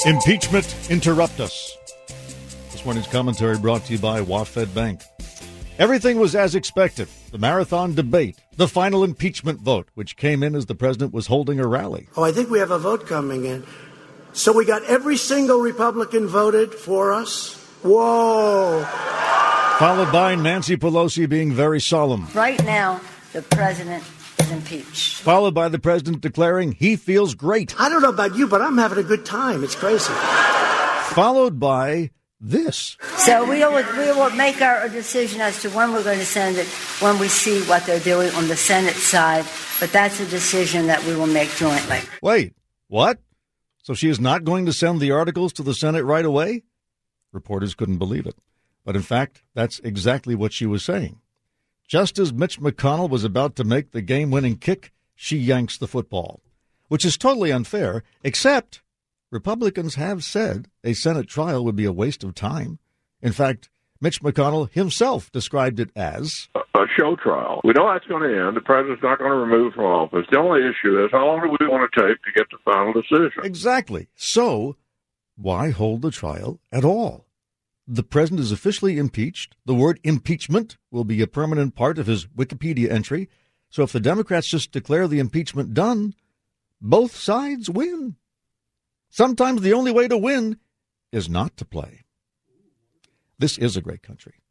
Impeachment Interrupt Us. This morning's commentary brought to you by WaFd Bank. Everything was as expected. The marathon debate, the final impeachment vote, which came in as the president was holding a rally. Oh, I think we have a vote coming in. So we got every single Republican voted for us. Whoa. Followed by Nancy Pelosi being very solemn. Right now, the president is impeached. Followed by the president declaring he feels great. I don't know about you, but I'm having a good time. It's crazy. Followed by this. So we will make our decision as to when we're going to send it when we see what they're doing on the Senate side. But that's a decision that we will make jointly. Wait, what? So she is not going to send the articles to the Senate right away? Reporters couldn't believe it. But in fact, that's exactly what she was saying. Just as Mitch McConnell was about to make the game-winning kick, she yanks the football, which is totally unfair, except Republicans have said a Senate trial would be a waste of time. In fact, Mitch McConnell himself described it as a show trial. We know that's going to end. The president's not going to remove from office. The only issue is how long do we want to take to get the final decision? Exactly. So why hold the trial at all? The president is officially impeached. The word impeachment will be a permanent part of his Wikipedia entry. So if the Democrats just declare the impeachment done, both sides win. Sometimes the only way to win is not to play. This is a great country.